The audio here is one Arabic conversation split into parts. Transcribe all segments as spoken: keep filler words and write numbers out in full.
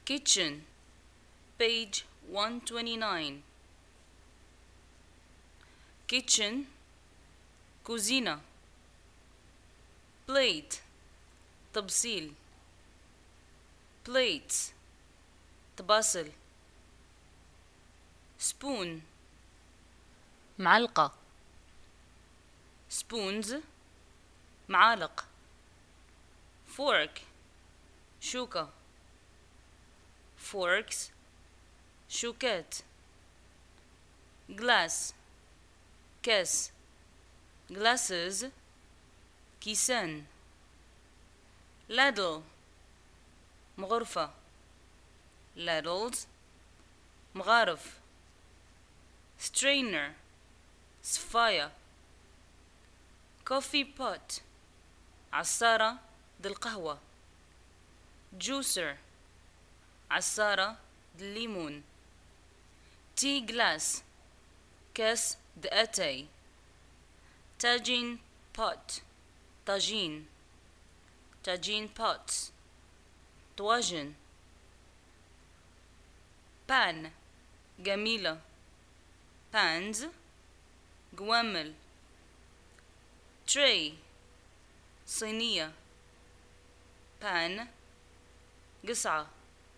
kitchen, page one twenty-nine. kitchen, كوزينة. plate, طبسيل. plates, طباسل. spoon, معلقة. spoons, معالق. fork, شوكة. forks, شوكات. glass, كاس. glasses, كيسان. ladle, مغرفة. ladles, مغارف. strainer, صفاية. coffee pot, عصارة دي القهوة. juicer, عصارة دي الليمون. tea glass, كاس دي أتاي. tagine pot, طاجين. tagine pots, طواجن. pan, جميلة. pans, جوامل. tray, صينية. pan, قصعة.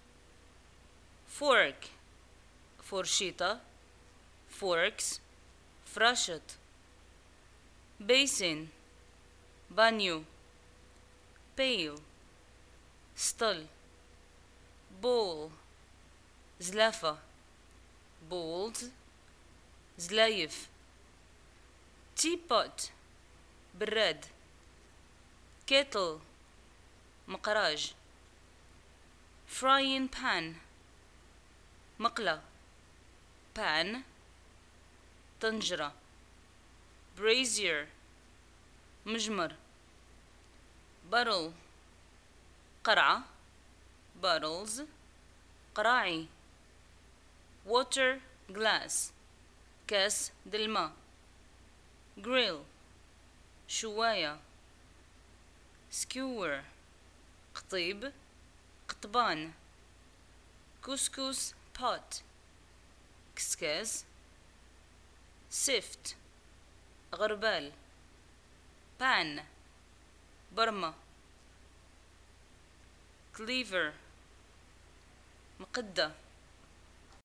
fork, فرشيطة. forks, فراشط. basin, بانيو. pail, سطل. bowl, زلافة. bowls, زلايف. teapot, براد. kettle, مقراج. frying pan, مقلة. pan, طنجرة. brazier, مجمر. barrel, قرعة. bottles, قراعي. water glass, كاس دلما. grill, شواية. skewer, قطيب. قطبان. couscous pot, كسكاس. sift, غربال. pan, برمة. cleaver, مقدة.